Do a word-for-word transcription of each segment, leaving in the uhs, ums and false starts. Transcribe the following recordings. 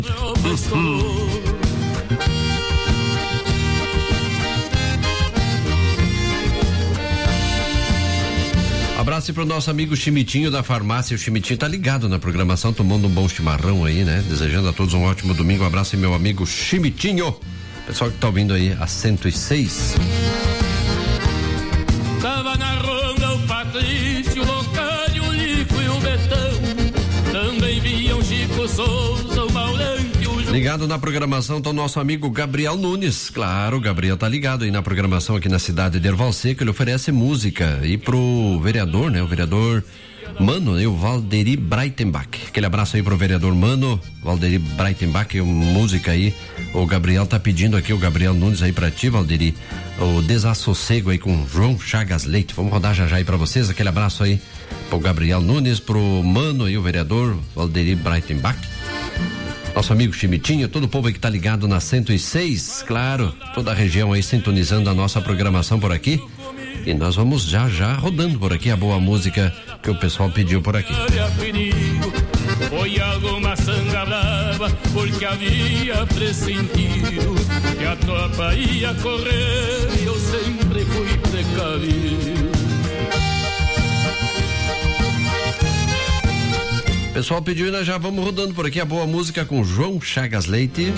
Abraço pro nosso amigo Chimitinho da farmácia. O Chimitinho tá ligado na programação, tomando um bom chimarrão aí, né? Desejando a todos um ótimo domingo. Um abraço aí, meu amigo Chimitinho. Pessoal que tá ouvindo aí a cento e seis. Tava na ronda o Patrício, o Locário, o Lico e o Betão. Também viam Chico Souza, o Maurante, o Ju... Ligado na programação tá o nosso amigo Gabriel Nunes. Claro, o Gabriel tá ligado aí na programação aqui na cidade de Erval Seco. Ele oferece música e pro vereador, né? O vereador Mano, né? O Valderi Breitenbach. Aquele abraço aí pro vereador Mano, Valderi Breitenbach, música aí. O Gabriel tá pedindo aqui, o Gabriel Nunes aí pra ti, Valderi, o Desassossego aí com João Chagas Leite. Vamos rodar já já aí pra vocês. Aquele abraço aí pro Gabriel Nunes, pro Mano e o vereador Valderi Breitenbach. Nosso amigo Chimitinho, todo o povo aí que tá ligado na cento e seis, claro, toda a região aí sintonizando a nossa programação por aqui. E nós vamos já já rodando por aqui a boa música que o pessoal pediu por aqui. Foi alguma sanga brava, porque havia pressentido que a tropa ia correr e eu sempre fui precavido. Pessoal pediu e nós já vamos rodando por aqui a boa música com João Chagas Leite.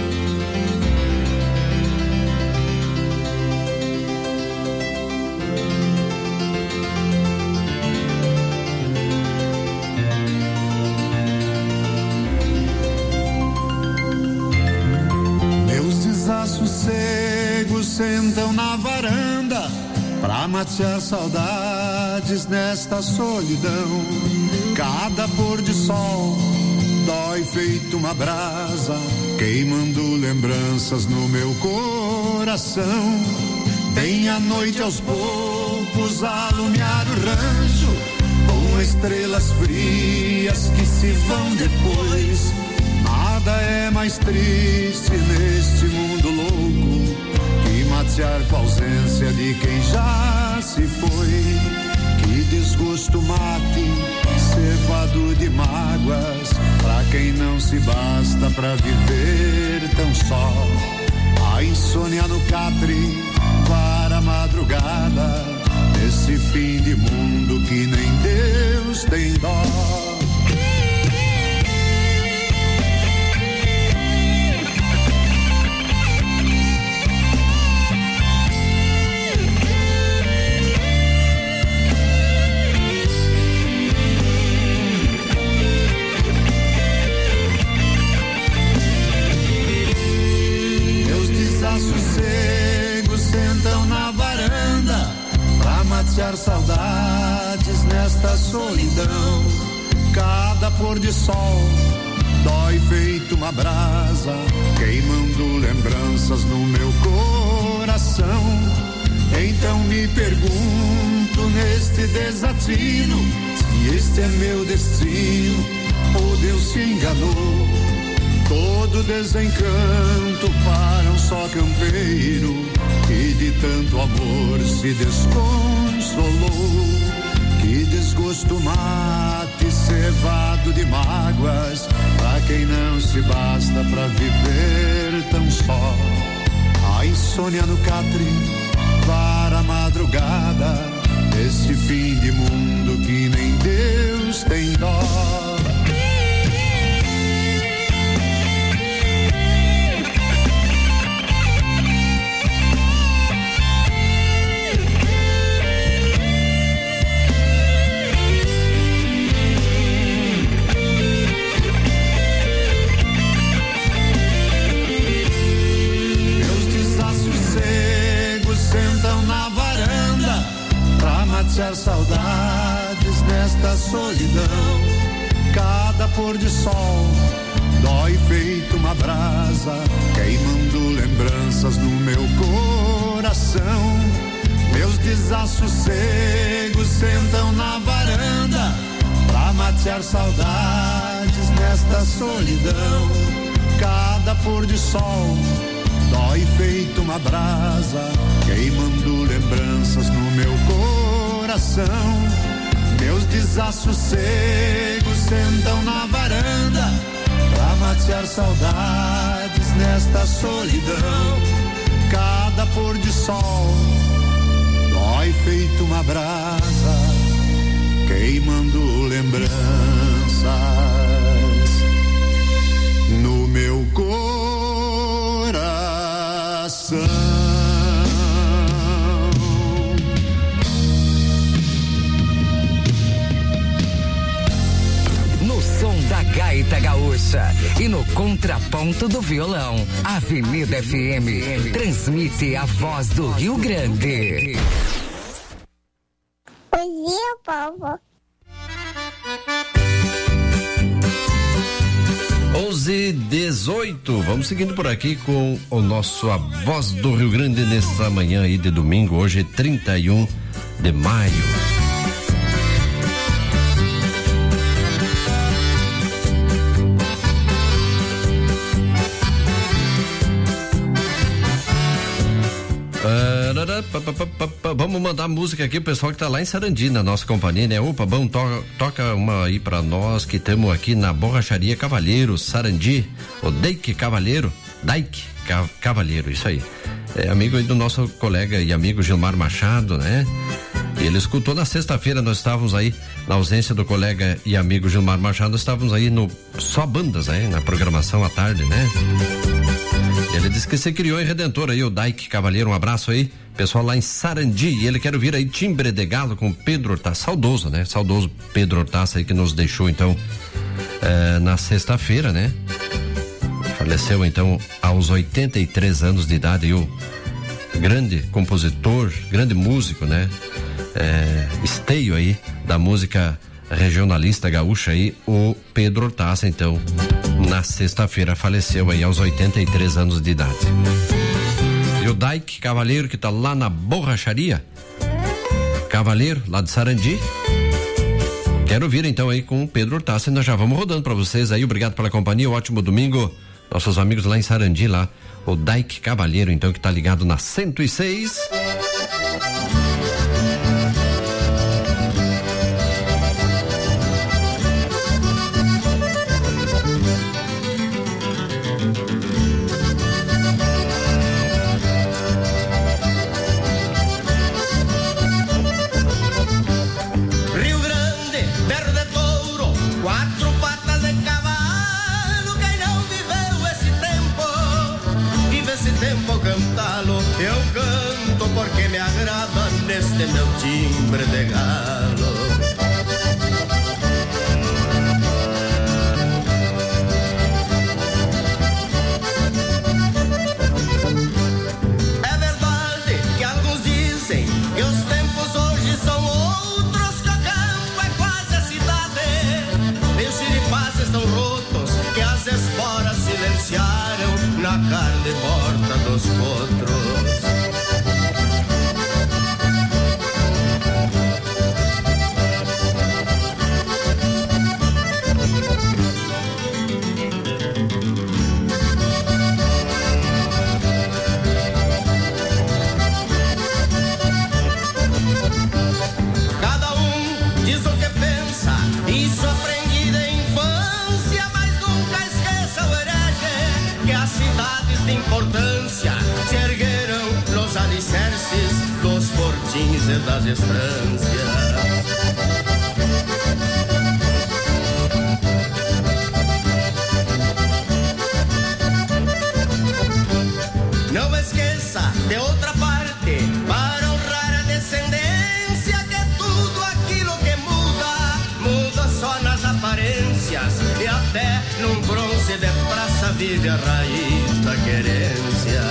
Meus desassossegos sentam na varanda pra matear saudades nesta solidão. Cada pôr de sol dói feito uma brasa, queimando lembranças no meu coração. Vem a noite aos poucos alumiar o rancho, com estrelas frias que se vão depois. Nada é mais triste neste mundo louco que matear com a ausência de quem já se foi. Que desgosto mate, cevado de mágoas, pra quem não se basta pra viver tão só. A insônia no catre para a madrugada, nesse fim de mundo que nem Deus tem dó. Sossegos sentam na varanda pra matear saudades nesta solidão. Cada pôr de sol dói feito uma brasa, queimando lembranças no meu coração. Então me pergunto neste desatino, se este é meu destino ou Deus se enganou. Todo desencanto para um só campeiro que de tanto amor se desconsolou. Que desgosto mate, cevado de mágoas, pra quem não se basta pra viver tão só. A insônia no catre para a madrugada, nesse fim de mundo que nem Deus tem dó. Matear saudades nesta solidão. Cada pôr de sol dói feito uma brasa, queimando lembranças no meu coração. Meus desassossegos sentam na varanda pra matear saudades nesta solidão. Cada pôr de sol dói feito uma brasa, queimando lembranças no meu coração. Meus desassossegos sentam na varanda pra matear saudades nesta solidão. Cada pôr de sol dói feito uma brasa, queimando lembranças no meu coração. No som da gaita gaúcha e no contraponto do violão, Avenida F M transmite a voz do Rio Grande. Bom dia, povo. onze e dezoito, vamos seguindo por aqui com o nosso A Voz do Rio Grande nesta manhã aí de domingo, hoje trinta e um de maio. Vamos mandar música aqui, o pessoal que tá lá em Sarandi, na nossa companhia, né? Opa, bom, to, toca uma aí pra nós que estamos aqui na Borracharia Cavalheiro, Sarandi, o Deike Cavalheiro, Daike Cavalheiro, isso aí. É amigo aí do nosso colega e amigo Gilmar Machado, né? E ele escutou na sexta-feira, nós estávamos aí, na ausência do colega e amigo Gilmar Machado, estávamos aí no Só Bandas, né? Na programação à tarde, né? Ele disse que se criou em Redentor aí, o Daike Cavalheiro, um abraço aí, pessoal lá em Sarandi, e ele quer ouvir aí Timbre de Galo com Pedro Hortaça, saudoso, né? Saudoso Pedro Hortaça aí que nos deixou então eh, na sexta-feira, né? Faleceu então aos oitenta e três anos de idade, e o grande compositor, grande músico, né? É, esteio aí da música regionalista gaúcha aí, o Pedro Hortaça, então, na sexta-feira faleceu aí aos oitenta e três anos de idade. E o Daike Cavalheiro, que tá lá na Borracharia Cavalheiro, lá de Sarandi, quero ouvir então aí com o Pedro Hortaça, e nós já vamos rodando pra vocês aí, obrigado pela companhia, um ótimo domingo, nossos amigos lá em Sarandi, lá, o Daike Cavalheiro, então, que tá ligado na cento e seis. Eu canto porque me agrada neste meu timbre de galo. É verdade que alguns dizem que os tempos hoje são outros, que o campo é quase a cidade. E os chiripás estão rotos, que as esporas silenciaram na carne morta dos potros. Importância se ergueram nos alicerces dos fortins e das estâncias. Não esqueça de outra parte, para honrar a descendência, que tudo aquilo que muda, muda só nas aparências, e até num bronze de praça vive a raiz da querência.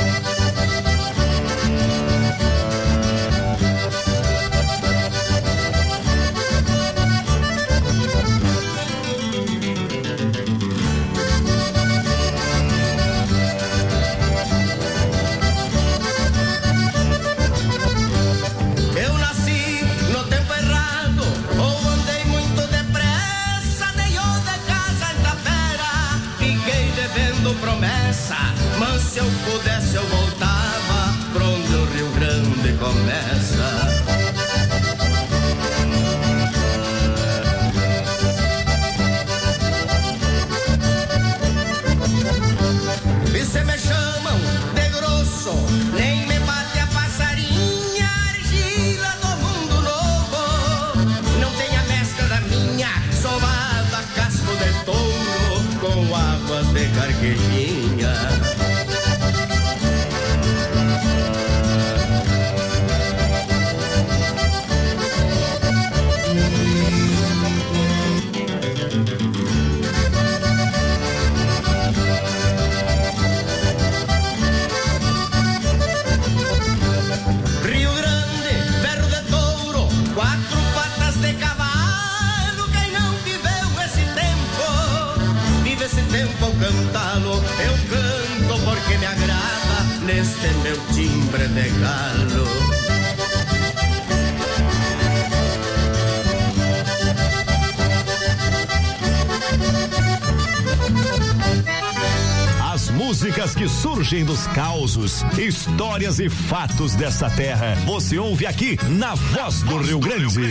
Eu nasci no tempo errado, ou andei muito depressa, dei de casa em Tapera, fiquei devendo promessa, mas se eu pudesse eu voltava pra onde o Rio Grande começa. águas de Carquejinha. Cantá-lo, eu canto porque me agrada neste meu timbre de galo. As músicas que surgem dos causos, histórias e fatos desta terra, você ouve aqui na Voz do Rio Grande.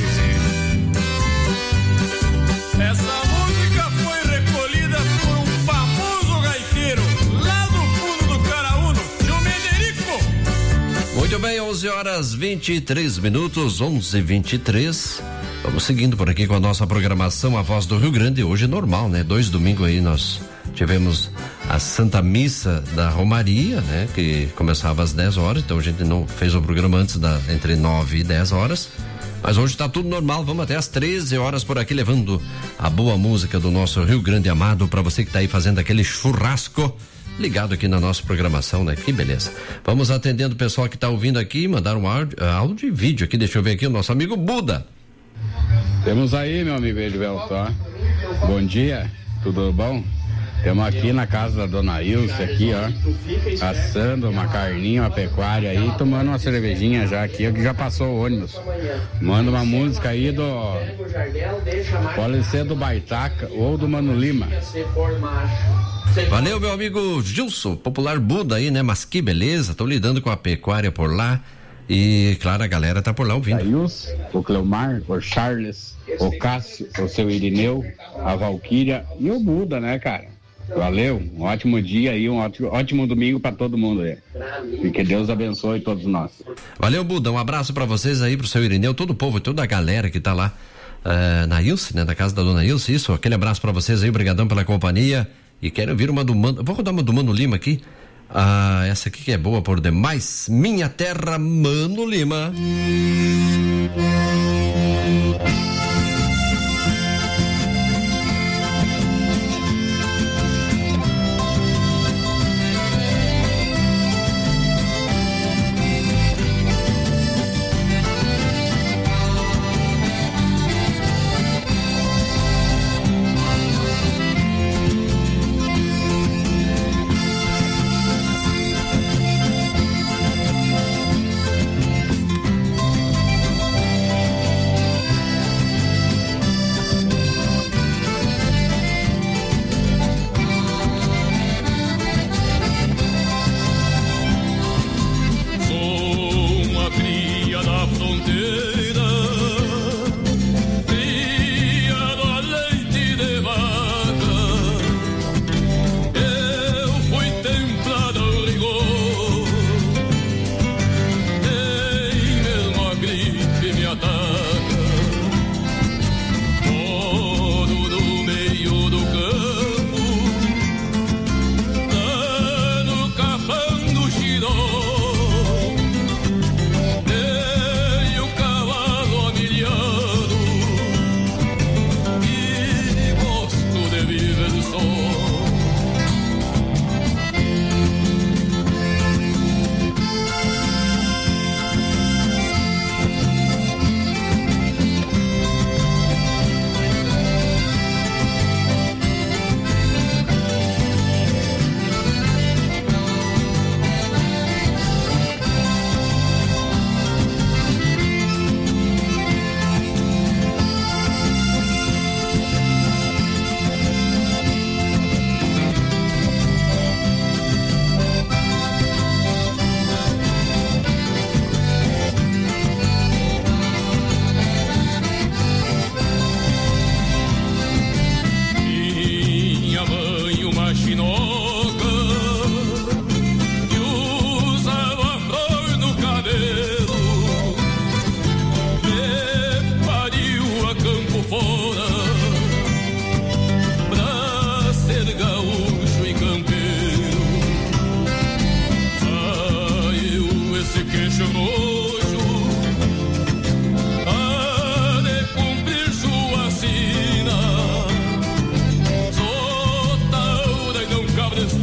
Essa música foi recolhida por um famoso gaiteiro lá no fundo do Caraúno, Tio Mederico. Muito bem, onze horas vinte e três minutos, onze e vinte e três. Vamos seguindo por aqui com a nossa programação A Voz do Rio Grande. Hoje normal, né? Dois domingos aí nós tivemos a Santa Missa da Romaria, né? Que começava às dez horas, então a gente não fez o programa antes da entre nove e dez horas. Mas hoje tá tudo normal, vamos até às treze horas por aqui levando a boa música do nosso Rio Grande amado para você que tá aí fazendo aquele churrasco ligado aqui na nossa programação, né? Que beleza. Vamos atendendo o pessoal que tá ouvindo aqui, mandar um áudio, áudio e vídeo aqui, deixa eu ver aqui o nosso amigo Buda. Temos aí, meu amigo Edvelto, ó. Bom dia, tudo bom? Estamos aqui na casa da dona Ilse aqui, ó, assando uma carninha, uma pecuária aí, tomando uma cervejinha já aqui, que já passou o ônibus. Manda uma música aí do, pode ser do Baitaca ou do Mano Lima. Valeu, meu amigo Gilson, popular Buda aí, né? Mas que beleza, tô lidando com a pecuária por lá e, claro, a galera tá por lá ouvindo. A Ilse, o Cleomar, o Charles, o Cássio, o seu Irineu, a Valquíria e o Buda, né, cara? Valeu, um ótimo dia aí, um ótimo, ótimo domingo pra todo mundo aí. E que Deus abençoe todos nós. Valeu, Buda, um abraço pra vocês aí, pro seu Irineu, todo o povo, toda a galera que tá lá uh, na Ilse, né, da casa da dona Ilse, isso, aquele abraço pra vocês aí, obrigadão pela companhia. E quero ouvir uma do Mano, vou rodar uma do Mano Lima aqui, ah, essa aqui que é boa por demais, Minha Terra, Mano Lima.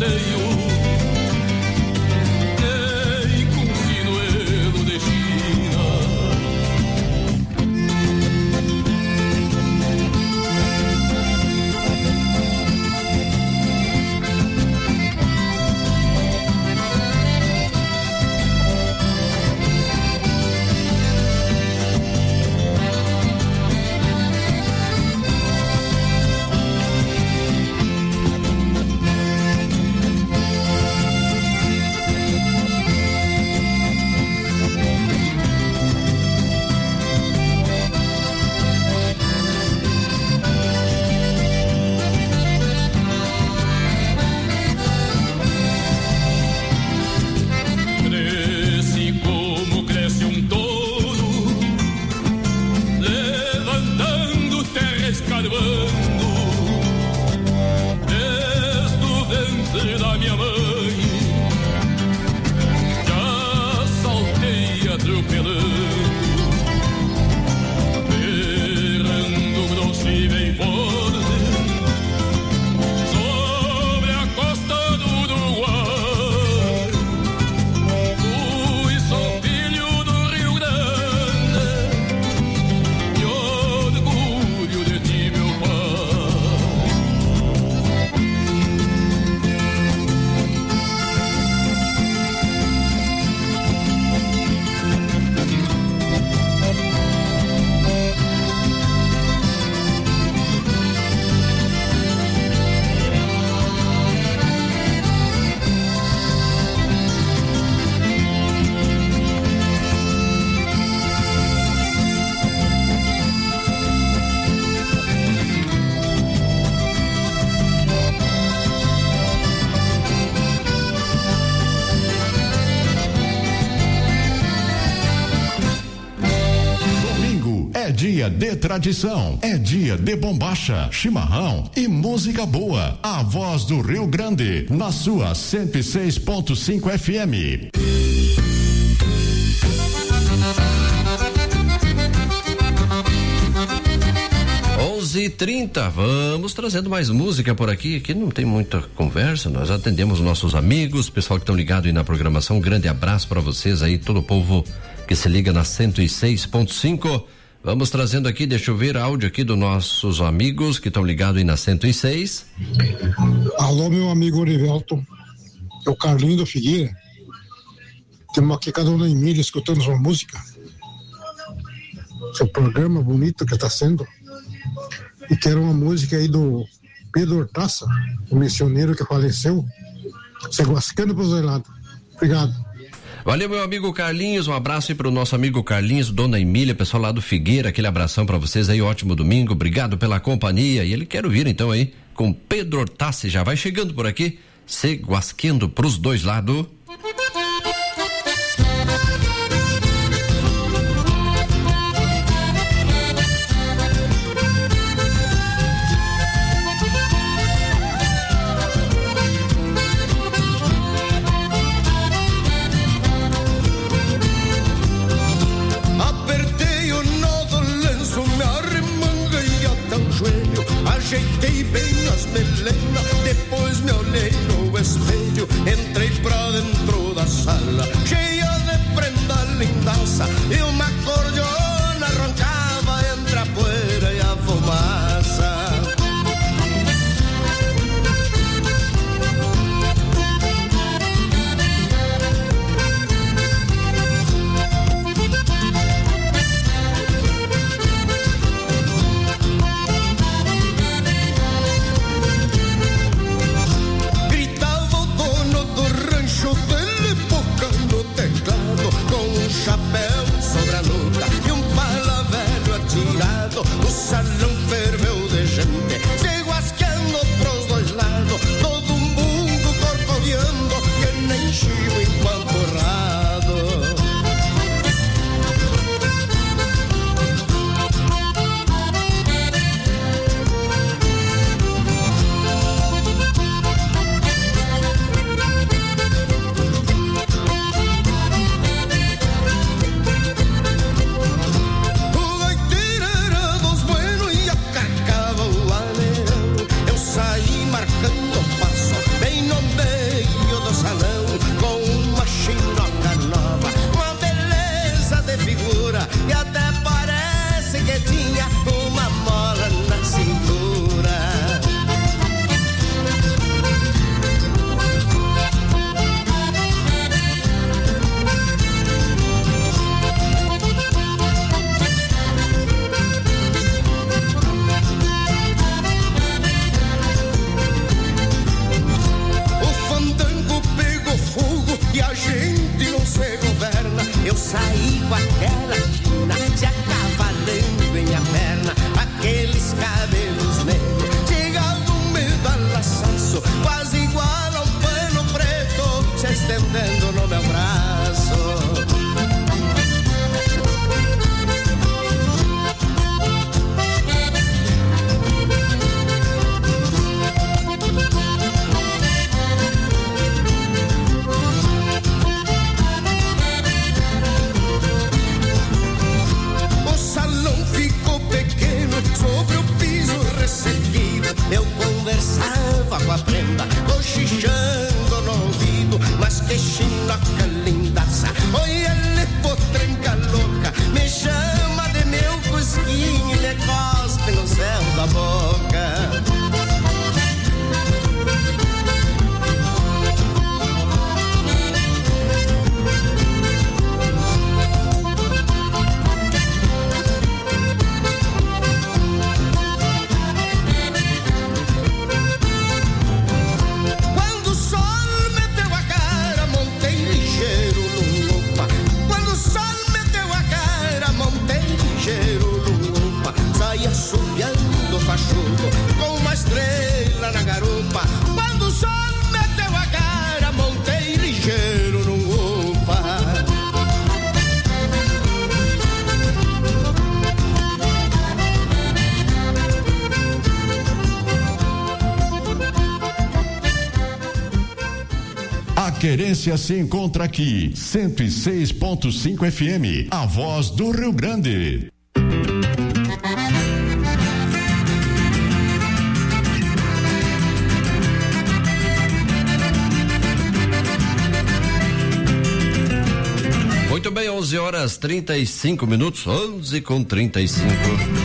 rodeio, nem com sinuelo de China. Dia de tradição, é dia de bombacha, chimarrão e música boa. A Voz do Rio Grande, na sua cento e seis ponto cinco F M. onze e trinta, vamos trazendo mais música por aqui. Aqui não tem muita conversa, nós atendemos nossos amigos, pessoal que estão ligados aí na programação. Um grande abraço para vocês aí, todo o povo que se liga na cento e seis ponto cinco. Vamos trazendo aqui, deixa eu ver áudio aqui dos nossos amigos que estão ligados aí na cento e seis. Alô, meu amigo Orivelto, é o Carlinho do Figueira. Temos aqui cada um na Emília escutando sua música. Seu programa bonito que está sendo. E quero uma música aí do Pedro Hortaça, o missioneiro que faleceu. Se guascando pros dois lados. Obrigado. Valeu, meu amigo Carlinhos, um abraço aí pro nosso amigo Carlinhos, Dona Emília, pessoal lá do Figueira, aquele abração pra vocês aí, ótimo domingo, obrigado pela companhia. E ele quer ouvir então aí com Pedro Hortaça, já vai chegando por aqui, se guasquendo pros dois lados. Ajeitei bem as melenas, depois me olhei no espelho, entrei pra dentro da sala, cheia de prenda lindaça, e uma cordiona roncava entre a poeira e a fumaça. Chapéu sobre a nuca, e a gente não se governa. Eu saí com aquela china, se acavalando em minha perna, aqueles cabelos negros, chegando me dá laçaço, quase igual ao pano preto, se estendendo no meu braço. Sobre o piso ressequido, eu conversava com a prenda, cochichando no ouvido, mas que chinoca lindaça. Oi, ele potranca louca, me chama de meu cusquinho e me cospe no céu da boca. Assobiando fachudo com uma estrela na garupa. Quando o sol meteu a cara, montei ligeiro no upa. A querência se encontra aqui, cento e seis ponto cinco F M, a voz do Rio Grande. Muito bem, onze horas trinta e cinco minutos, onze com trinta e cinco.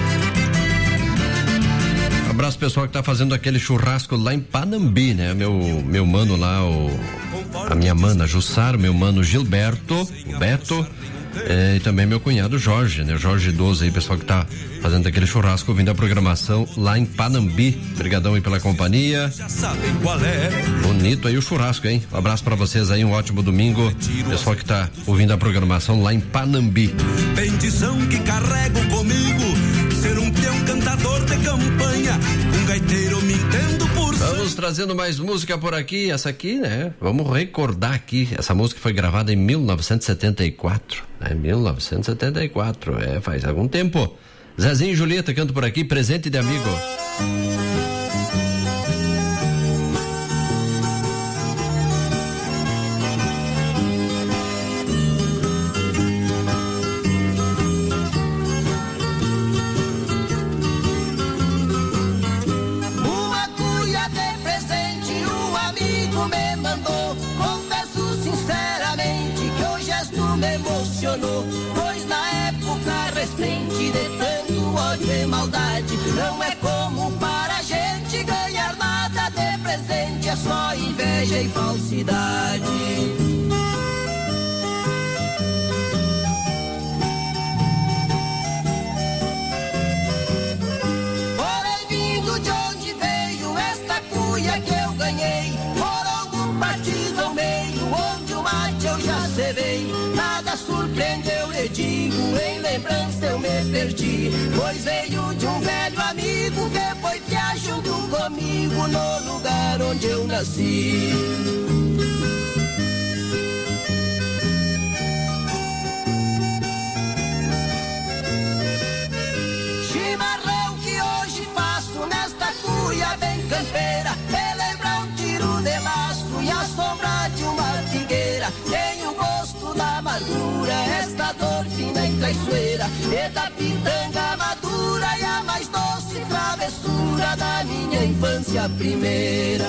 Abraço pessoal que tá fazendo aquele churrasco lá em Panambi, né? Meu, meu mano lá, o, a minha mana Jussara, meu mano Gilberto, o Beto, é, e também meu cunhado Jorge, né? Jorge doze aí, pessoal que tá fazendo aquele churrasco, ouvindo a programação lá em Panambi. Obrigadão aí pela companhia. Bonito aí o churrasco, hein? Um abraço pra vocês aí, um ótimo domingo. Pessoal que tá ouvindo a programação lá em Panambi. Bendição que carrego comigo, ser um peão cantador de campanha, um gaiteiro me entendo por ser. Vamos trazendo mais música por aqui, essa aqui, né? Vamos recordar aqui, essa música foi gravada em mil novecentos e setenta e quatro, né? mil novecentos e setenta e quatro, é, faz algum tempo. Zezinho e Julieta cantam por aqui, Presente de Amigo. Uma cuia de presente um amigo me mandou. Confesso sinceramente que o gesto me emocionou, pois na época recente de tanto ódio e maldade, não é comum para a gente ganhar nada de presente, é só inveja e falsidade. Porém, vindo de onde veio esta cuia que eu ganhei, por algum partido ao meio, onde o mate eu já cevei, nada surpreendeu, lhe digo, em lembrança eu me perdi, pois veio de um velho amigo que foi viajando comigo no lugar onde eu nasci. Chimarrão que hoje faço nesta cuia bem campeira, me lembra um tiro de laço e a sombra de uma figueira. Tem o gosto da amargura, esta dor fina e traiçoeira, e da pitanga madura e a mais doce travessura da minha infância primeira.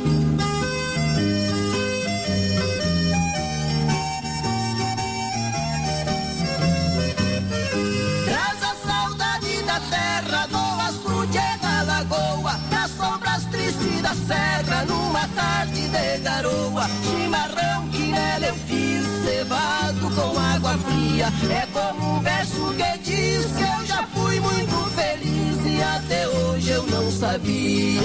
Traz a saudade da terra, do açude e da lagoa, das sombras tristes da serra, numa tarde de garoa. Chimarrão que nela eu fiz, cevado com água fria, é como um verso que diz que eu já fui muito feliz e até hoje eu não sabia.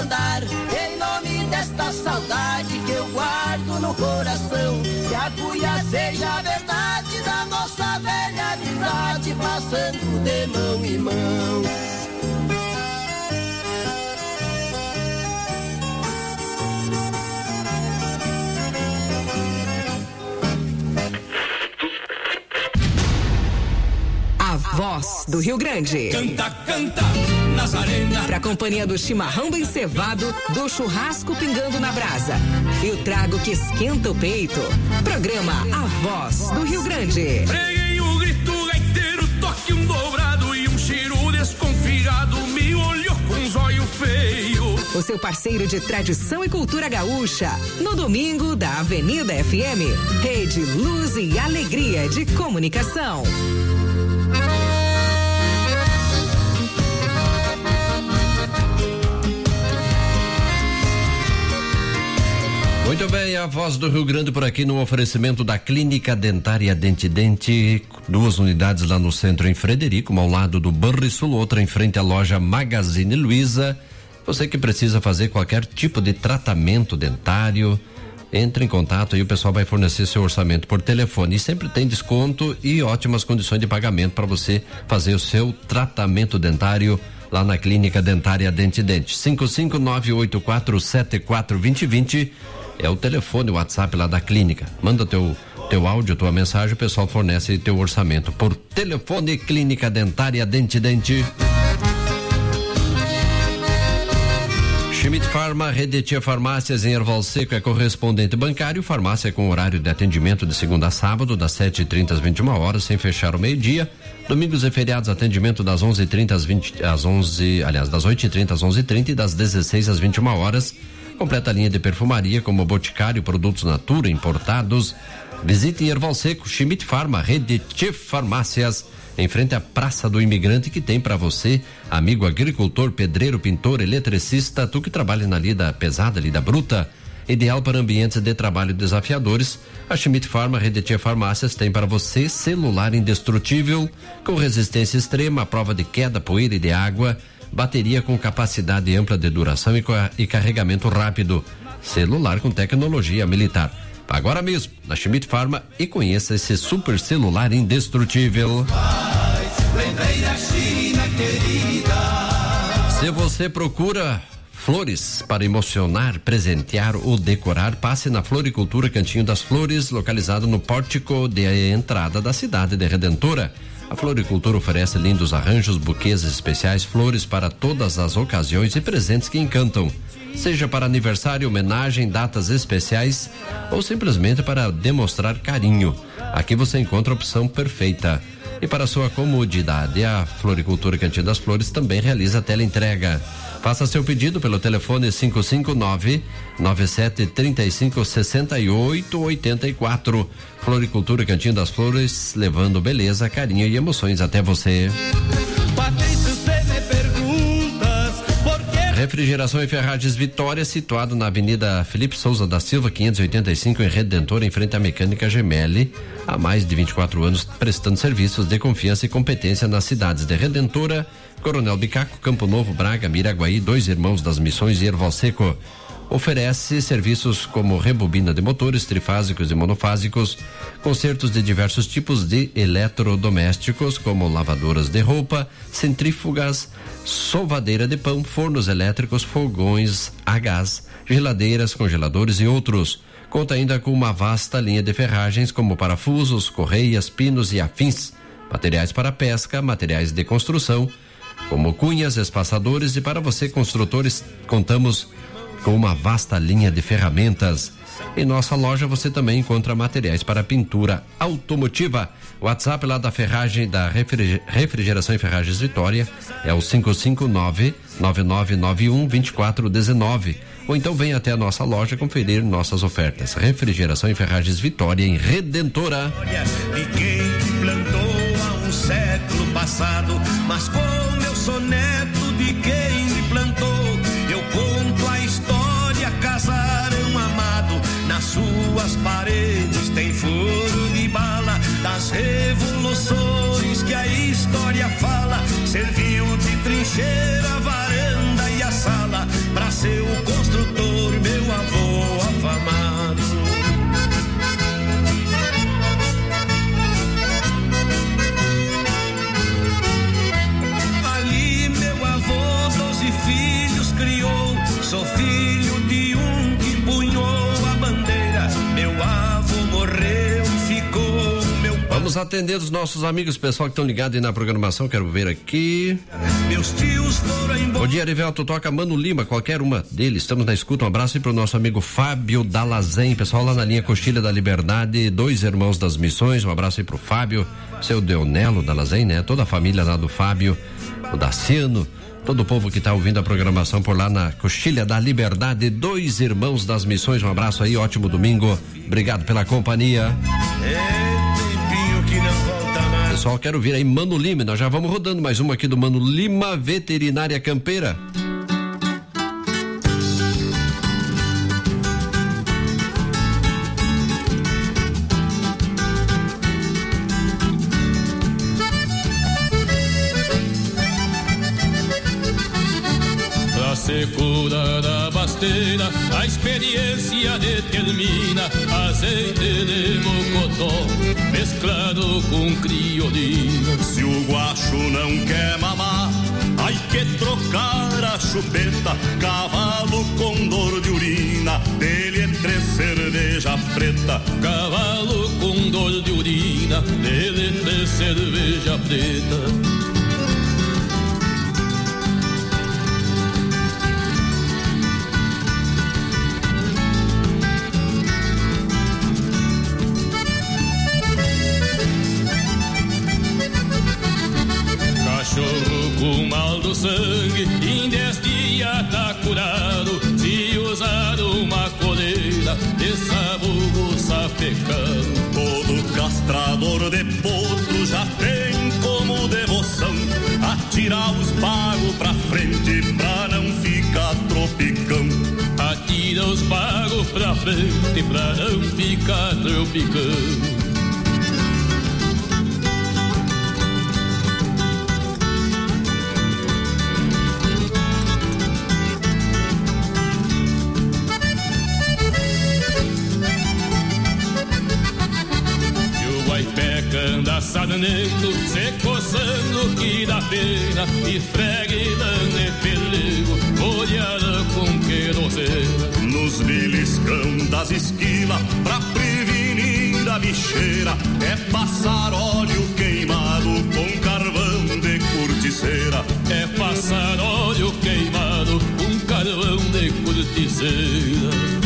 andar, em nome desta saudade que eu guardo no coração. Que a cuia seja a verdade da nossa velha amizade, passando de mão em mão. A voz do Rio Grande. Canta, canta, Nazarena. Pra companhia do chimarrão bem cevado, do churrasco pingando na brasa e o trago que esquenta o peito. Programa A Voz do Rio Grande. Preguei o grito gaiteiro, toque um dobrado e um cheiro desconfiado me olhou com um zóio feio. O seu parceiro de tradição e cultura gaúcha, no domingo da Avenida F M, Rede Luz e Alegria de Comunicação. Muito bem, a Voz do Rio Grande por aqui no oferecimento da Clínica Dentária Dente Dente, duas unidades lá no centro em Frederico, uma ao lado do Banrisul, outra em frente à loja Magazine Luiza. Você que precisa fazer qualquer tipo de tratamento dentário, entre em contato e o pessoal vai fornecer seu orçamento por telefone. E sempre tem desconto e ótimas condições de pagamento para você fazer o seu tratamento dentário lá na Clínica Dentária Dente Dente. cinco cinco nove oito quatro sete quatro dois zero dois zero é o telefone, o WhatsApp lá da clínica. Manda teu teu áudio, tua mensagem, o pessoal fornece teu orçamento por telefone. Clínica Dentária Dente Dente. Schmidt Pharma, Rede Tia Farmácias em Erval Seco, é correspondente bancário, farmácia com horário de atendimento de segunda a sábado, das sete e trinta às vinte e uma horas, sem fechar o meio-dia. Domingos e feriados, atendimento das onze e trinta às vinte, às onze, aliás, das oito e trinta às onze e trinta e das dezesseis às vinte e uma horas. Completa linha de perfumaria como Boticário, produtos Natura, importados. Visite Erval Seco, Schmidt Pharma, Rede Tia Farmácias, em frente à Praça do Imigrante, que tem para você, amigo agricultor, pedreiro, pintor, eletricista, tu que trabalha na lida pesada, lida bruta, ideal para ambientes de trabalho desafiadores. A Schmidt Pharma, Rede Tia Farmácias, tem para você celular indestrutível, com resistência extrema, prova de queda, poeira e de água, bateria com capacidade ampla de duração e, e carregamento rápido, celular com tecnologia militar. Agora mesmo, na Schmidt Pharma, e conheça esse super celular indestrutível. Lembrei da China querida. Se você procura flores para emocionar, presentear ou decorar, passe na Floricultura Cantinho das Flores, localizado no pórtico de entrada da cidade de Redentora. A Floricultura oferece lindos arranjos, buquês especiais, flores para todas as ocasiões e presentes que encantam. Seja para aniversário, homenagem, datas especiais ou simplesmente para demonstrar carinho. Aqui você encontra a opção perfeita. E para sua comodidade, a Floricultura Cantinho das Flores também realiza a teleentrega. Faça seu pedido pelo telefone cinco cinco nove, nove sete três cinco, seis oito oito quatro. Floricultura Cantinho das Flores, levando beleza, carinho e emoções até você. Patrício, cê me perguntas por quê? Refrigeração e Ferragens Vitória, situado na Avenida Felipe Souza da Silva, quinhentos e oitenta e cinco, em Redentor, em frente à Mecânica Gemelli. Há mais de vinte e quatro anos prestando serviços de confiança e competência nas cidades de Redentora, Coronel Bicaco, Campo Novo, Braga, Miraguaí, Dois Irmãos das Missões e Erval Seco. Oferece serviços como rebobina de motores trifásicos e monofásicos, consertos de diversos tipos de eletrodomésticos, como lavadoras de roupa, centrífugas, sovadeira de pão, fornos elétricos, fogões a gás, geladeiras, congeladores e outros. Conta ainda com uma vasta linha de ferragens como parafusos, correias, pinos e afins, materiais para pesca, materiais de construção, como cunhas, espaçadores, e para você construtores contamos com uma vasta linha de ferramentas. Em nossa loja você também encontra materiais para pintura automotiva. O WhatsApp lá da ferragem da Refrigeração e Ferragens Vitória é o cinco cinco nove, nove nove nove um, dois quatro um nove. Ou então vem até a nossa loja conferir nossas ofertas. Refrigeração e Ferragens Vitória, em Redentora. E quem plantou há um século passado, mas como eu sou neto de quem me plantou, eu conto a história, casarão amado, nas suas paredes tem furo de bala, das revoluções que a história fala, serviu de trincheira, varanda e a sala, pra ser Vamos atender os nossos amigos, pessoal que estão ligados aí na programação, quero ver aqui. Meus tios foram embora. Bom dia, Arivelto, toca Mano Lima, qualquer uma deles, estamos na escuta, um abraço aí pro nosso amigo Fábio Dalazen, pessoal lá na linha Coxilha da Liberdade, dois irmãos das missões, um abraço aí pro Fábio, seu Deonelo Dalazen, né, toda a família lá do Fábio, o Daciano, todo o povo que está ouvindo a programação por lá na Coxilha da Liberdade, dois irmãos das missões, um abraço aí, ótimo domingo, obrigado pela companhia. É tempinho que não volta mais. Pessoal, quero vir aí Mano Lima, nós já vamos rodando mais uma aqui do Mano Lima Veterinária Campeira. Secura da basteira, a experiência determina azeite de mocotó mesclado com criolina. Se o guacho não quer mamar, ai que trocar a chupeta, cavalo com dor de urina, dele entre cerveja preta. Cavalo com dor de urina, dele entre cerveja preta. Cachorro com mal do sangue, em dez dias tá curado. Se usar uma coleira, de sabugo sapecado. Todo castrador de potro já tem como devoção atirar os bagos pra frente pra não ficar tropicão. Atira os bagos pra frente pra não ficar tropicão. Anda sarnento, se coçando que dá pena, e freguilando e pelego, olhando com querosena. Nos beliscão das esquilas, pra prevenir a bicheira, é passar óleo queimado com carvão de corticeira. É passar óleo queimado com carvão de corticeira.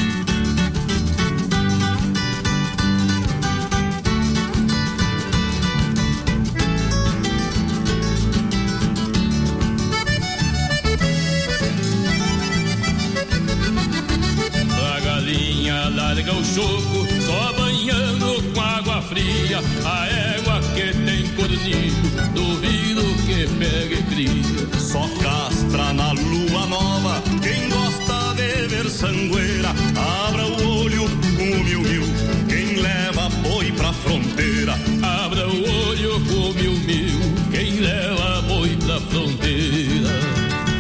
Larga o choco, só banhando com água fria. A égua que tem cornido, duvido que pegue cria. Só castra na lua nova, quem gosta de ver sangueira. Abra o olho com mil-mil, quem leva boi pra fronteira. Abra o olho com mil-mil, quem leva boi pra fronteira.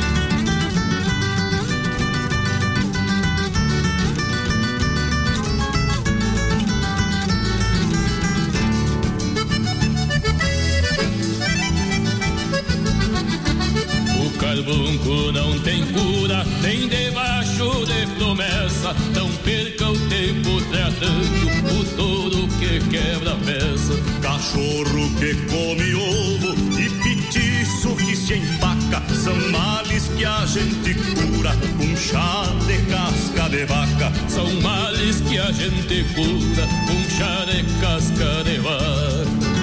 Carbunco não tem cura, nem debaixo de promessa. Não perca o tempo tratando o touro que quebra a peça. Cachorro que come ovo e petiço que se empaca, são males que a gente cura com chá de casca de vaca. São males que a gente cura com chá de casca de vaca.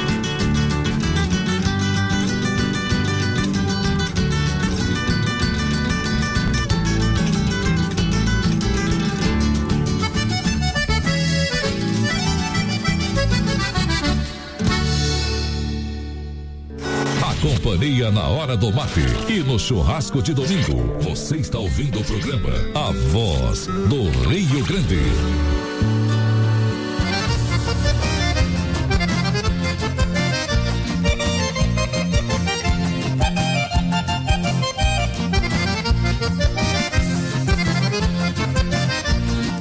Companhia na hora do mate e no churrasco de domingo. Você está ouvindo o programa A Voz do Rio Grande.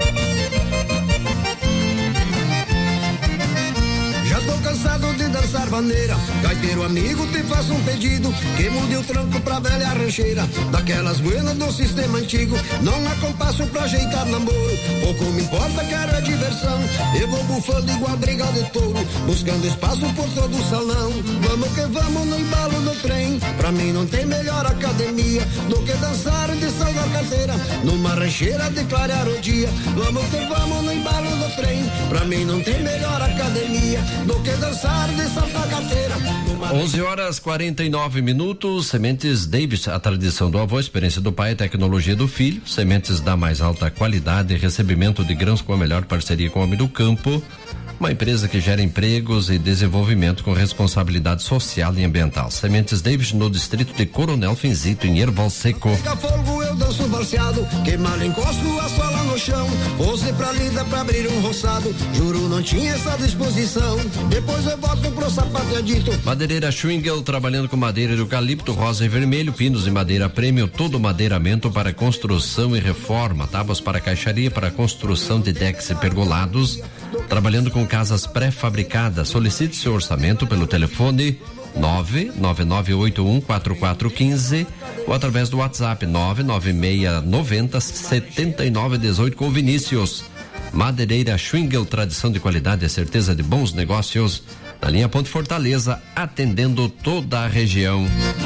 Já tô cansado de dançar vaneira. Gaiteiro amigo, te faço um pedido, que mude o tranco pra velha rancheira, daquelas buenas do sistema antigo. Não há compasso pra ajeitar namoro, pouco me importa, quero é diversão. Eu vou bufando igual briga de touro, buscando espaço por todo o salão. Vamos que vamos no embalo do trem, pra mim não tem melhor academia do que dançar de salvar carteira, numa rancheira de clarear o dia. Vamos que vamos no embalo do trem, pra mim não tem melhor academia do que dançar de salvar carteira. onze horas e quarenta e nove minutos. Sementes Davis, a tradição do avô, experiência do pai, tecnologia do filho. Sementes da mais alta qualidade, recebimento de grãos com a melhor parceria com o homem do campo. Uma empresa que gera empregos e desenvolvimento com responsabilidade social e ambiental. Sementes Davis no distrito de Coronel Finzito, em Erval Seco. Pega fogo, eu danço balseado, que mal encosto a sola no chão. Fosse pra lida pra abrir um roçado, juro não tinha essa disposição. Depois eu volto pro sapateadito. Madeireira Schwingel, trabalhando com madeira de eucalipto, rosa e vermelho, pinos e madeira prêmio, todo madeiramento para construção e reforma, tábuas para caixaria, para construção de decks e pergolados, trabalhando com casas pré-fabricadas. Solicite seu orçamento pelo telefone nove nove nove oito um quatro quatro um cinco ou através do WhatsApp nove nove seis nove zero sete nove um oito com Vinícius. Madeireira Schwingel, tradição de qualidade e certeza de bons negócios, na linha Ponte Fortaleza, atendendo toda a região.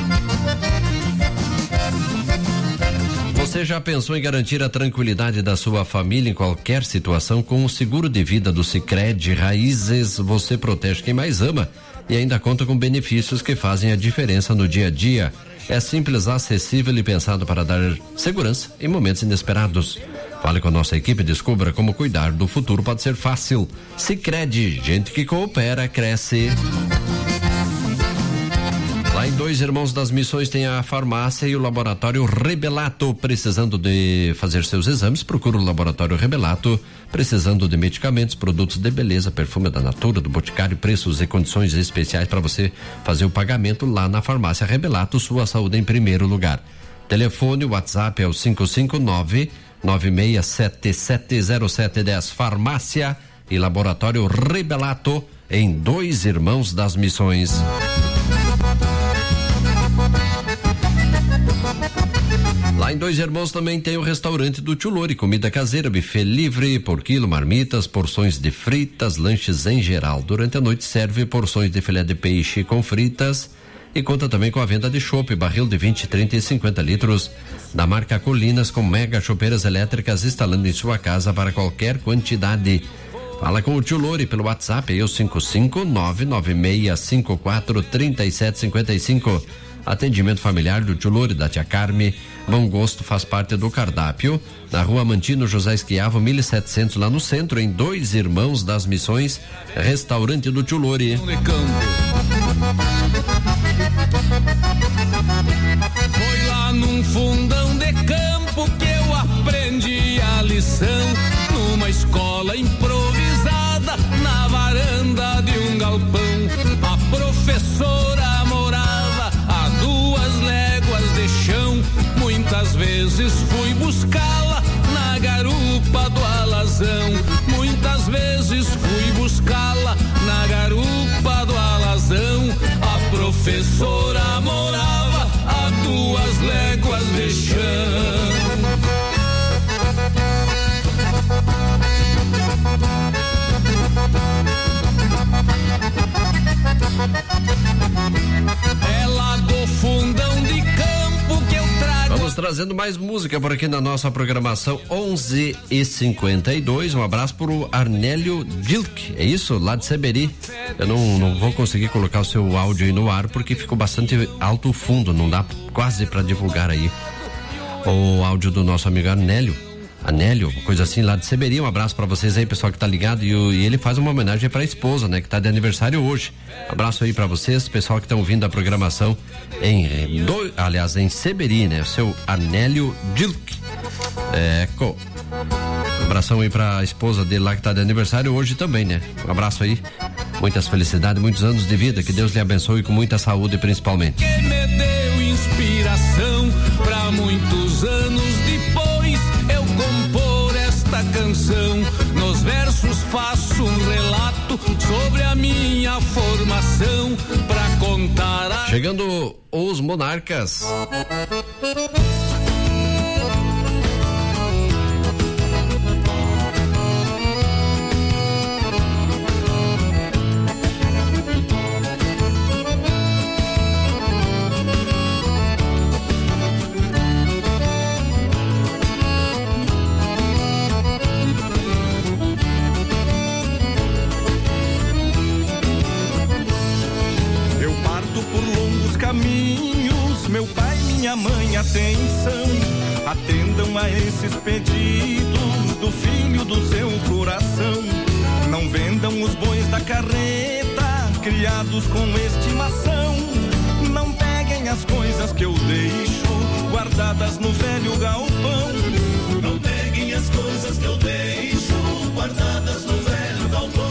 Você já pensou em garantir a tranquilidade da sua família em qualquer situação com o seguro de vida do Sicredi Raízes? Você protege quem mais ama e ainda conta com benefícios que fazem a diferença no dia a dia. É simples, acessível e pensado para dar segurança em momentos inesperados. Fale com a nossa equipe e descubra como cuidar do futuro pode ser fácil. Sicredi, gente que coopera, cresce. Lá em Dois Irmãos das Missões tem a farmácia e o laboratório Rebelato. Precisando de fazer seus exames, procura o laboratório Rebelato. Precisando de medicamentos, produtos de beleza, perfume da Natura, do Boticário, preços e condições especiais para você fazer o pagamento lá na farmácia Rebelato. Sua saúde em primeiro lugar. Telefone, WhatsApp é o cinco cinco nove nove seis sete sete zero sete um zero. Farmácia e laboratório Rebelato em Dois Irmãos das Missões. Lá em Dois Irmãos também tem o restaurante do Tchulori, comida caseira, buffet livre por quilo, marmitas, porções de fritas, lanches em geral. Durante a noite serve porções de filé de peixe com fritas e conta também com a venda de chopp, barril de vinte, trinta e cinquenta litros da marca Colinas, com mega chopeiras elétricas instalando em sua casa para qualquer quantidade. Fala com o Tchulori pelo WhatsApp, aí o cinco cinco nove nove seis cinco quatro três sete cinco cinco. Atendimento familiar do Tchulori, da tia Carme. Bom gosto faz parte do cardápio. Na rua Mantino José Esquiavo, mil e setecentos, lá no centro, em Dois Irmãos das Missões, restaurante do Tchulori. Foi lá num fundão de campo que eu aprendi a lição, numa escola improvisada, na varanda de um galpão. A professora morava a duas léguas de chão. Muitas vezes fui buscá-la na garupa do alazão. Muitas vezes fui buscá-la na garupa do alazão. A professora morava a duas léguas de chão. É lá do fundão de campo que eu trago. Vamos trazendo mais música por aqui na nossa programação. Onze e cinquenta e dois. Um abraço pro Arnélio Dilk, é isso? Lá de Seberi. Eu não, não vou conseguir colocar o seu áudio aí no ar porque ficou bastante alto o fundo, não dá quase para divulgar aí o áudio do nosso amigo Arnélio. Anélio, coisa assim, lá de Seberi. Um abraço pra vocês aí, pessoal que tá ligado, e, e ele faz uma homenagem pra esposa, né, que tá de aniversário hoje. Abraço aí pra vocês, pessoal que estão ouvindo a programação em do, aliás, em Seberi, né, o seu Anélio Dilk. É, co. Um abração aí pra esposa dele lá que tá de aniversário hoje também, né. Um abraço aí, muitas felicidades, muitos anos de vida, que Deus lhe abençoe com muita saúde principalmente. Que me deu inspiração pra muitos anos depois eu compor esta canção. Nos versos faço um relato sobre a minha formação pra contar a... Chegando os Monarcas. Caminhos, meu pai, minha mãe, atenção, atendam a esses pedidos do filho do seu coração. Não vendam os bois da carreta, criados com estimação. Não peguem as coisas que eu deixo, guardadas no velho galpão. Não peguem as coisas que eu deixo, guardadas no velho galpão.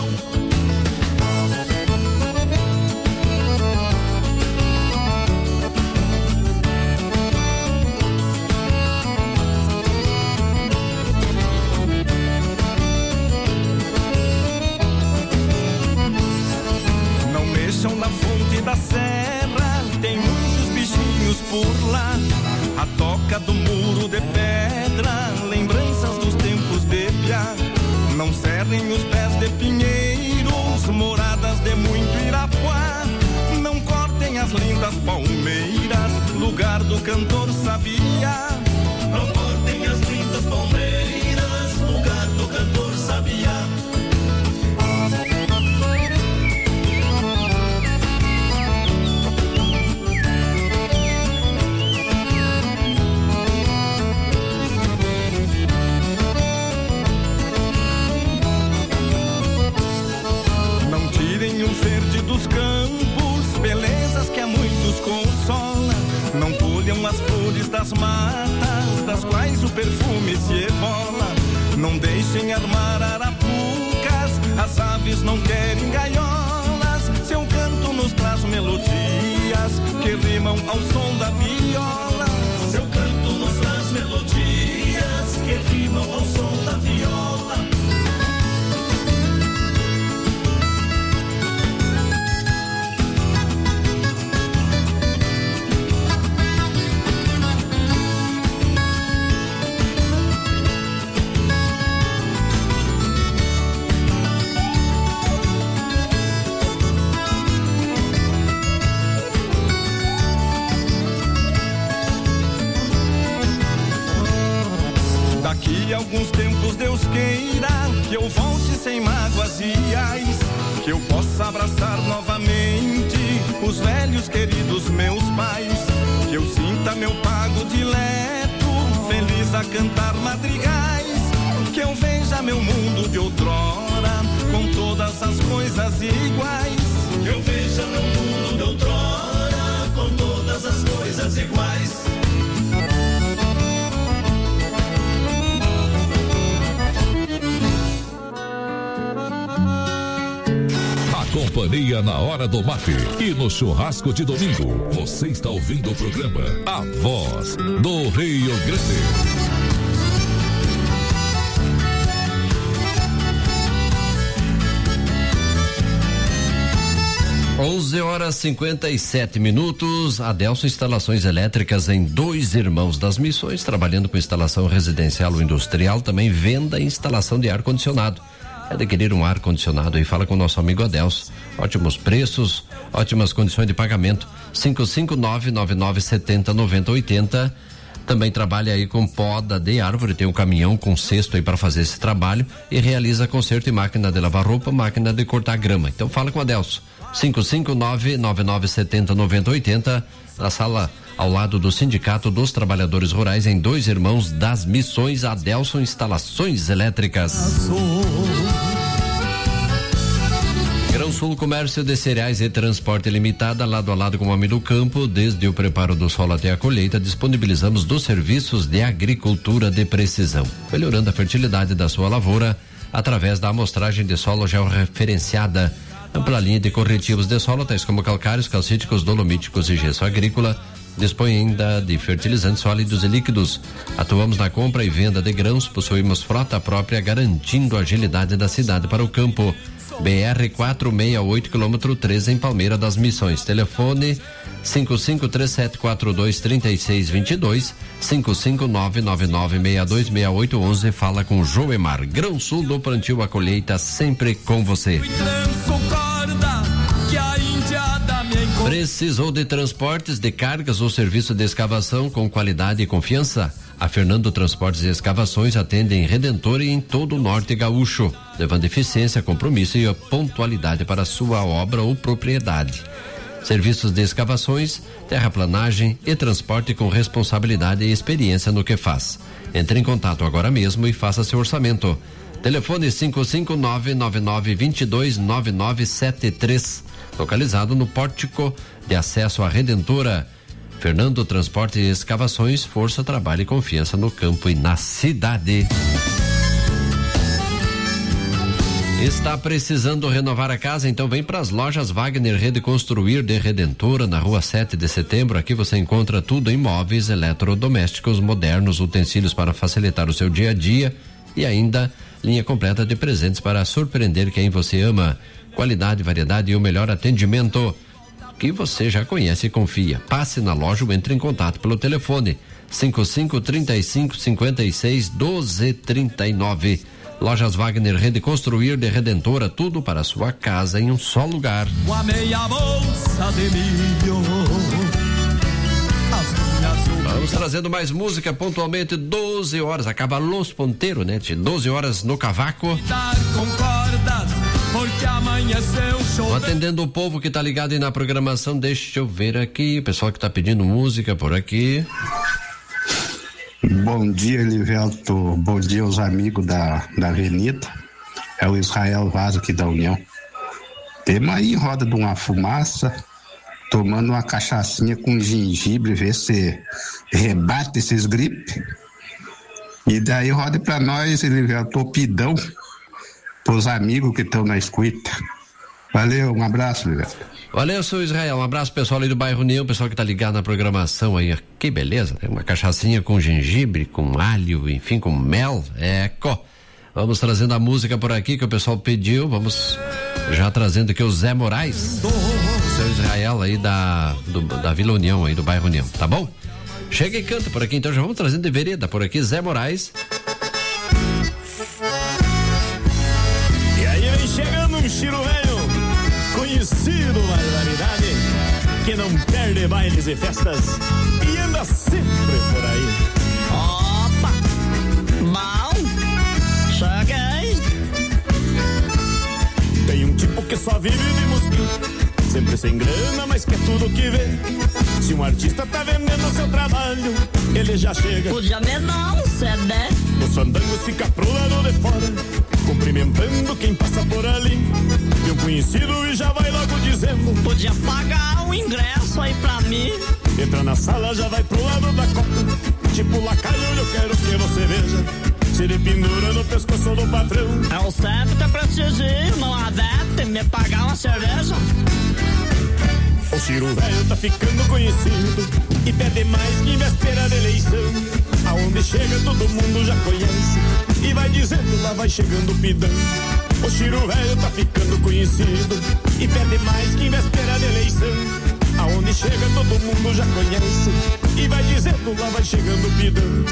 Na fonte da serra tem muitos bichinhos por lá. A toca do muro de pedra, lembranças dos tempos de piá. Não cerrem os pés de pinheiros, moradas de muito Irapuá. Não cortem as lindas palmeiras, lugar do cantor Sabiá. Não cortem as lindas palmeiras, lugar do cantor Sabiá. O verde dos campos, belezas que a muitos consola. Não colham as flores das matas, das quais o perfume se evola. Não deixem armar arapucas, as aves não querem gaiolas. Seu canto nos traz melodias que rimam ao som da viola. Seu canto nos traz melodias que rimam ao som da viola. Daqui a alguns tempos Deus queira que eu volte sem mágoas e ais, que eu possa abraçar novamente os velhos queridos meus pais, que eu sinta meu pago dileto, feliz a cantar madrigais, que eu veja meu mundo de outrora com todas as coisas iguais, que eu veja meu mundo de outrora com todas as coisas iguais. Companhia na hora do mate e no churrasco de domingo. Você está ouvindo o programa A Voz do Rio Grande. onze horas e cinquenta e sete minutos. Adelson Instalações Elétricas em Dois Irmãos das Missões, trabalhando com instalação residencial ou industrial, também venda e instalação de ar-condicionado. É adquirir um ar-condicionado e fala com o nosso amigo Adelson. Ótimos preços, ótimas condições de pagamento. cinco cinco nove, nove nove sete zero, nove zero oito zero. Também trabalha aí com poda de árvore, tem um caminhão com cesto aí para fazer esse trabalho e realiza conserto em máquina de lavar roupa, máquina de cortar grama. Então fala com o Adelson. cinco cinco nove, nove nove sete zero, nove zero oito zero, na sala ao lado do Sindicato dos Trabalhadores Rurais em Dois Irmãos das Missões. Adelson Instalações Elétricas. Grão Sul Comércio de Cereais e Transporte Limitada, lado a lado com o Homem do Campo, desde o preparo do solo até a colheita, disponibilizamos dos serviços de agricultura de precisão, melhorando a fertilidade da sua lavoura através da amostragem de solo georreferenciada, ampla linha de corretivos de solo, tais como calcários, calcíticos, dolomíticos e gesso agrícola, dispõe ainda de fertilizantes sólidos e líquidos. Atuamos na compra e venda de grãos, possuímos frota própria, garantindo a agilidade da cidade para o campo. B R quatrocentos e sessenta e oito, quilômetro treze, em Palmeira das Missões. Telefone cinco cinco três sete quatro dois três seis dois dois, cinco cinco nove nove nove seis dois seis oito um um. Fala com Joemar. Grão Sul, do plantio à colheita, sempre com você. Precisou de transportes, de cargas ou serviço de escavação com qualidade e confiança? A Fernando Transportes e Escavações atende em Redentor e em todo o norte gaúcho, levando eficiência, compromisso e pontualidade para sua obra ou propriedade. Serviços de escavações, terraplanagem e transporte com responsabilidade e experiência no que faz. Entre em contato agora mesmo e faça seu orçamento. Telefone cinco cinco nove nove nove dois dois nove nove sete três, localizado no pórtico de acesso à Redentora. Fernando Transporte e Escavações, força, trabalho e confiança no campo e na cidade. Está precisando renovar a casa? Então vem para as lojas Wagner Rede Construir de Redentora, na rua sete de setembro. Aqui você encontra tudo em móveis, eletrodomésticos modernos, utensílios para facilitar o seu dia a dia e ainda linha completa de presentes para surpreender quem você ama. Qualidade, variedade e o melhor atendimento que você já conhece e confia. Passe na loja ou entre em contato pelo telefone cinco cinco três cinco cinco seis doze trinta e nove. Lojas Wagner Rede Construir de Redentora, tudo para a sua casa em um só lugar. Com a meia bolsa de milho. Vamos trazendo mais música pontualmente, doze horas, acaba Los Ponteiro, né? De doze horas no cavaco. Porque amanheceu show. Atendendo o povo que tá ligado aí na programação, deixa eu ver aqui, o pessoal que tá pedindo música por aqui. Bom dia, Elivelto. Bom dia aos amigos da, da Avenida. É o Israel Vaz aqui da União. Temos aí em roda de uma fumaça, tomando uma cachaçinha com gengibre, ver se rebate esses gripes. E daí roda pra nós, Elivelto, opidão pros amigos que estão na escuta. Valeu, um abraço, Elivelto. Valeu, seu Israel, um abraço pessoal aí do bairro União, pessoal que tá ligado na programação aí, que beleza, né? Uma cachaçinha com gengibre, com alho, enfim, com mel, eco. Vamos trazendo a música por aqui que o pessoal pediu, vamos já trazendo aqui o Zé Moraes, o seu Israel aí da, do, da Vila União aí, do bairro União, tá bom? Chega e canta por aqui, então já vamos trazendo de vereda por aqui, Zé Moraes. E aí vem chegando um chiro velho, conhecido barbaridade, que não perde bailes e festas e anda sempre por aí. Opa, mal, cheguei. Tem um tipo que só vive de mosquito, sempre sem grana, mas quer tudo que vê. Se um artista tá vendendo seu trabalho, ele já chega. Podia me dar um C D. Os fandangos fica pro lado de fora, cumprimentando quem passa por ali. E um conhecido e já vai logo dizendo: podia pagar o ingresso aí pra mim. Entra na sala, já vai pro lado da copa, tipo lacaio, eu quero que você veja. Se ele pendura no pescoço do patrão. É o certo que prestigio, não adete me pagar uma cerveja. O Ciro velho tá ficando conhecido e pede mais que em véspera de eleição. Aonde chega todo mundo já conhece e vai dizendo, lá vai chegando o pidão. O Ciro velho tá ficando conhecido e pede mais que em véspera de eleição. Aonde chega todo mundo já conhece e vai dizendo, lá vai chegando o pidão.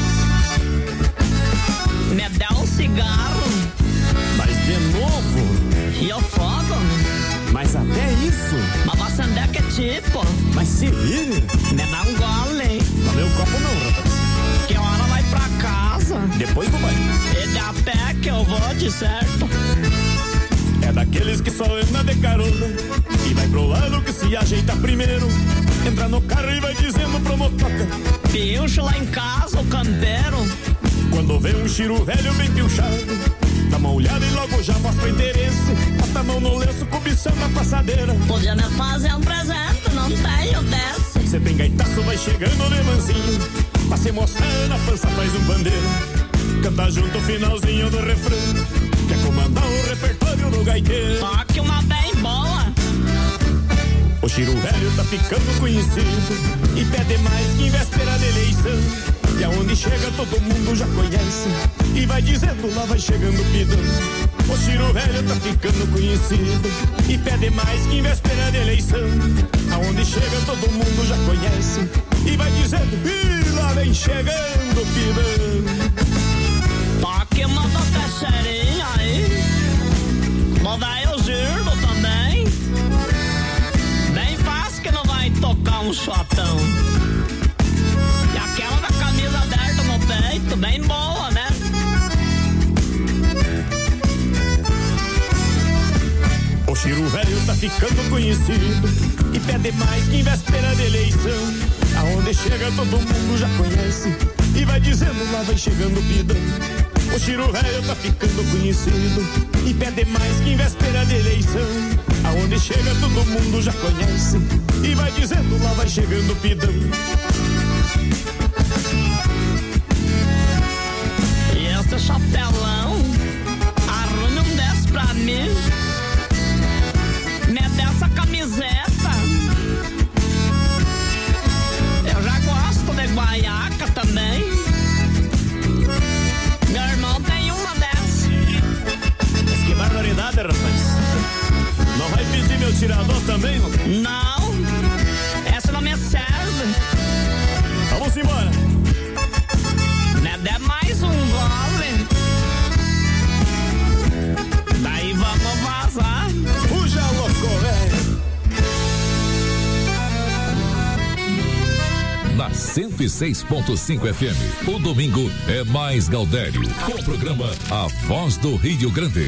Me dá um cigarro. Mas de novo? E eu fogo, mas até isso? Mas você acender que tipo? Mas se vire. Me dá um gole. Não meu copo não, rapaz. Que hora vai pra casa? Depois do banho. E de a pé que eu vou, de certo. É daqueles que só anda de carona e vai pro lado que se ajeita primeiro. Entra no carro e vai dizendo pro motoca: pincho lá em casa, o campeiro. Quando vê um Ciro velho bem pinchado, dá uma olhada e logo já mostra interesse. Bota a mão no lenço, cobiçando a passadeira. Podia me fazer um presente, não tenho desse. Cê tem gaitaço, vai chegando de mansinho, pra se mostrar na pança faz um pandeiro. Canta junto o finalzinho do refrão, quer comandar o repertório do gaiteiro. Toque uma bem boa. O Chiro velho tá ficando conhecido e pede mais que em véspera de eleição. E aonde chega todo mundo já conhece e vai dizendo lá vai chegando pidão. O Chiro velho tá ficando conhecido e pede mais que em véspera de eleição. Aonde chega todo mundo já conhece e vai dizendo e lá vem chegando pidão. Toque manda cacharinha aí, manda eu giro também. Bem fácil que não vai tocar um shotão. E aquela da camisa aberta no peito, bem boa, né? O Chiro velho tá ficando conhecido e pede mais que em véspera de eleição. Aonde chega todo mundo já conhece e vai dizendo lá vai chegando pidão. O Chiro velho tá ficando conhecido e pede mais que em véspera de eleição. Aonde chega todo mundo já conhece e vai dizendo lá vai chegando pidão. E esse chapelão, arrume um dez pra mim. Me dessa camiseta. Eu já gosto de guaiaca também. Meu irmão tem uma dessa. Mas que barbaridade, rapaz. Não vai pedir meu tirador também? Não, essa não me serve. Vamos embora. Me dê mais um gole. Daí vamos vazar. Fuja, louco, velho. Na cento e seis ponto cinco F M, o domingo é mais Gaudério, com o programa A Voz do Rio Grande.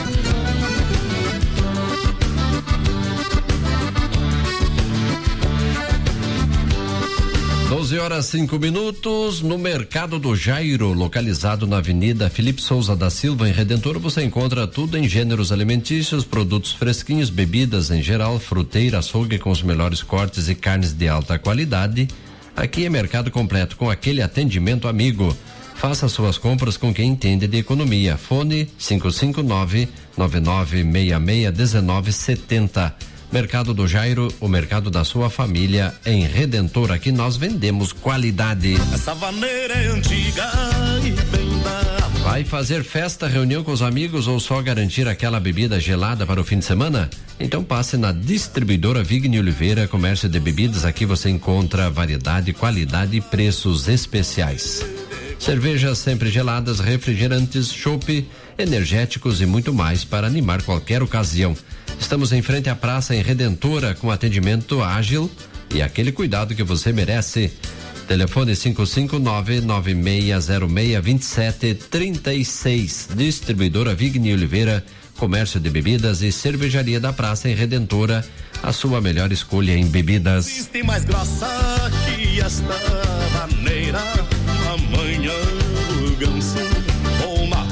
doze horas cinco minutos, no Mercado do Jairo, localizado na Avenida Felipe Souza da Silva, em Redentor, você encontra tudo em gêneros alimentícios, produtos fresquinhos, bebidas em geral, fruteira, açougue com os melhores cortes e carnes de alta qualidade. Aqui é mercado completo com aquele atendimento amigo. Faça suas compras com quem entende de economia. Fone cinco cinco nove, nove nove seis seis, um nove sete zero. Mercado do Jairo, o mercado da sua família em Redentor. Aqui nós vendemos qualidade. Essa vaneira é antiga e bem da... Vai fazer festa, reunião com os amigos ou só garantir aquela bebida gelada para o fim de semana? Então passe na distribuidora Vigni Oliveira, comércio de bebidas. Aqui você encontra variedade, qualidade e preços especiais. Cervejas sempre geladas, refrigerantes, chopp, energéticos e muito mais para animar qualquer ocasião. Estamos em frente à praça em Redentora com atendimento ágil e aquele cuidado que você merece. Telefone cinco cinco nove, nove seis zero seis, dois sete três seis. Distribuidora Vigni Oliveira, comércio de bebidas e cervejaria da praça em Redentora. A sua melhor escolha em bebidas. Existe mais grossa que esta vaneira. Amanhã o ganso ou uma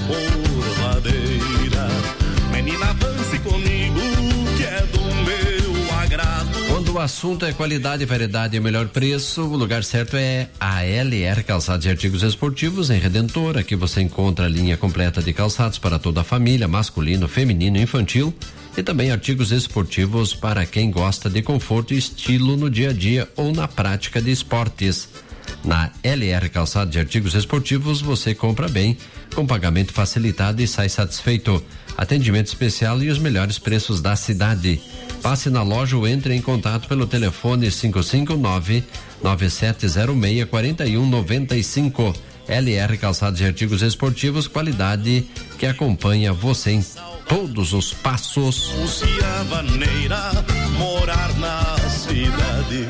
porradeira. Menina, dance comigo que é do meu agrado. Quando o assunto é qualidade, variedade e o melhor preço, o lugar certo é a L R Calçados e Artigos Esportivos em Redentor. Aqui você encontra a linha completa de calçados para toda a família, masculino, feminino e infantil, e também artigos esportivos para quem gosta de conforto e estilo no dia a dia ou na prática de esportes. Na L R Calçados e Artigos Esportivos você compra bem, com pagamento facilitado e sai satisfeito. Atendimento especial e os melhores preços da cidade. Passe na loja ou entre em contato pelo telefone cinco cinco nove, nove sete zero seis, quatro um nove cinco. L R Calçados e Artigos Esportivos, qualidade que acompanha você em todos os passos. Se a vaneira morar na cidade.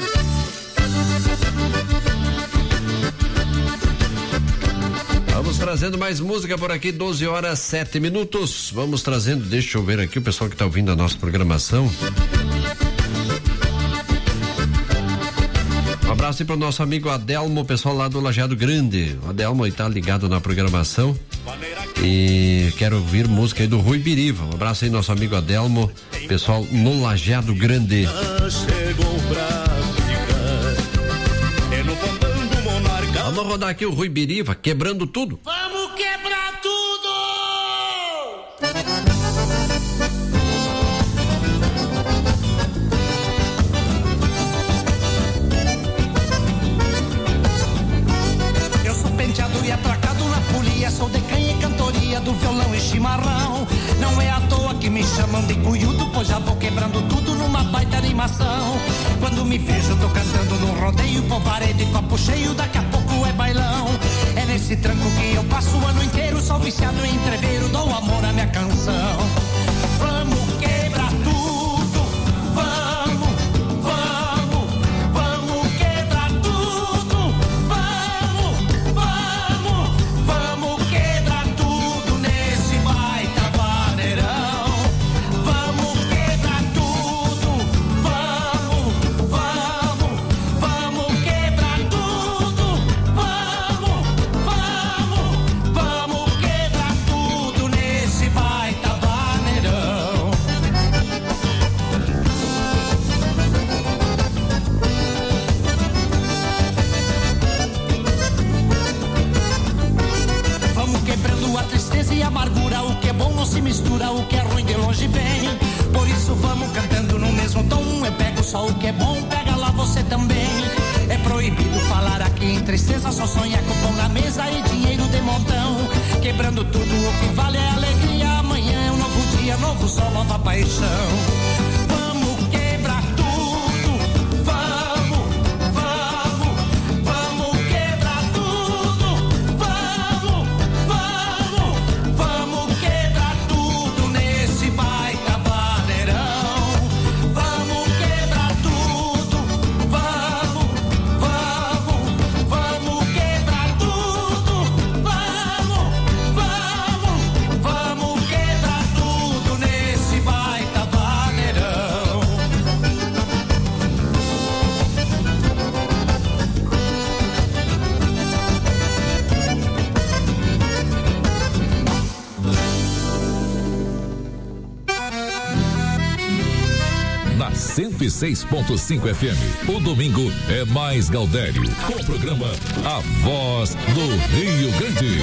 Vamos trazendo mais música por aqui, doze horas sete minutos. Vamos trazendo, deixa eu ver aqui o pessoal que está ouvindo a nossa programação. Um abraço aí para o nosso amigo Adelmo, pessoal lá do Lajeado Grande. O Adelmo aí tá ligado na programação e quero ouvir música aí do Rui Biriva. Um abraço aí nosso amigo Adelmo, pessoal no Lajeado Grande. Chegou pra Vamos rodar aqui o Rui Biriva, quebrando tudo. Vamos quebrar tudo! chimarrão. Não é à toa que me chamam de cunhudo, pois já vou quebrando tudo numa baita animação. Quando me vejo tô cantando num rodeio, polvarede, copo cheio, daqui a pouco é bailão. É nesse tranco que eu passo o ano inteiro, sou viciado em entreveiro, dou amor à minha canção. Vamos quebrar tudo, vamos, vamos, vamos quebrar tudo, vamos, vamos, vamos quebrar tudo nesse baita vaneirão. Vamos quebrar tudo, vamos, vamos, vamos quebrar tudo, vamos, vamos, vamos quebrar tudo nesse baita vaneirão. Vamos quebrando a tristeza e a amargura, o que é bom não se mistura, o que é ruim de longe vem. Por isso vamos cantando no mesmo tom, eu pego só o que é bom, pega lá você também. É proibido falar aqui em tristeza, só sonhar com pão na mesa e dinheiro de montão. Quebrando tudo, o que vale é alegria, amanhã é um novo dia, novo sol, nova paixão. Vamos quebrar tudo, vamos, vamos, vamos quebrar tudo, vamos, vamos, vamos quebrar tudo nesse baita vaneirão. Vamos quebrar tudo, vamos, vamos, vamos quebrar tudo, vamos, vamos, vamos quebrar tudo nesse baita vaneirão. Na cento e seis ponto cinco F M, o domingo é mais Gaudério, com o programa A Voz do Rio Grande.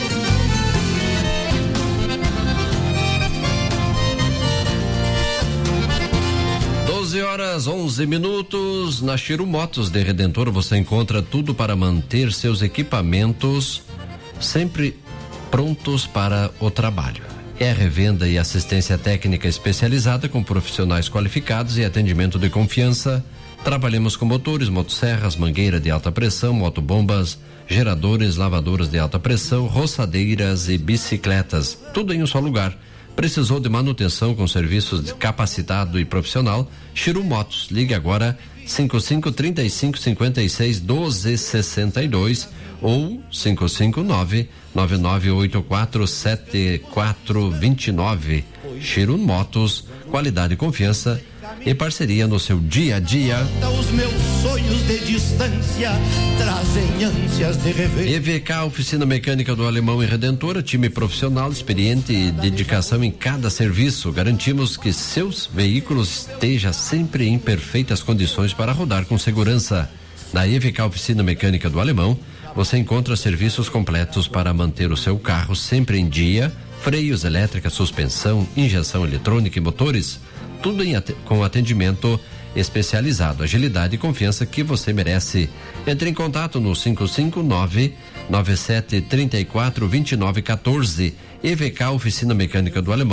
doze horas, onze minutos. Na Chiro Motos de Redentor você encontra tudo para manter seus equipamentos sempre prontos para o trabalho. É revenda e assistência técnica especializada com profissionais qualificados e atendimento de confiança. Trabalhamos com motores, motosserras, mangueira de alta pressão, motobombas, geradores, lavadoras de alta pressão, roçadeiras e bicicletas. Tudo em um só lugar. Precisou de manutenção com serviços de capacitado e profissional? Chiro Motos. Ligue agora cinco cinco, trinta e cinco, cinquenta e seis, doze, sessenta e dois ou cinco cinco nove, nove nove oito quatro, sete quatro dois nove. Chiro Motos, qualidade e confiança e parceria no seu dia a dia. Os meus sonhos de distância trazem ânsias de rever. E V K Oficina Mecânica do Alemão e Redentora, time profissional, experiente e dedicação em cada serviço. Garantimos que seus veículos estejam sempre em perfeitas condições para rodar com segurança. Na E V K Oficina Mecânica do Alemão, você encontra serviços completos para manter o seu carro sempre em dia, freios, elétrica, suspensão, injeção eletrônica e motores. Tudo em, com atendimento especializado, agilidade e confiança que você merece. Entre em contato no cinco cinco nove, nove sete três quatro, dois nove um quatro. E V K Oficina Mecânica do Alemão.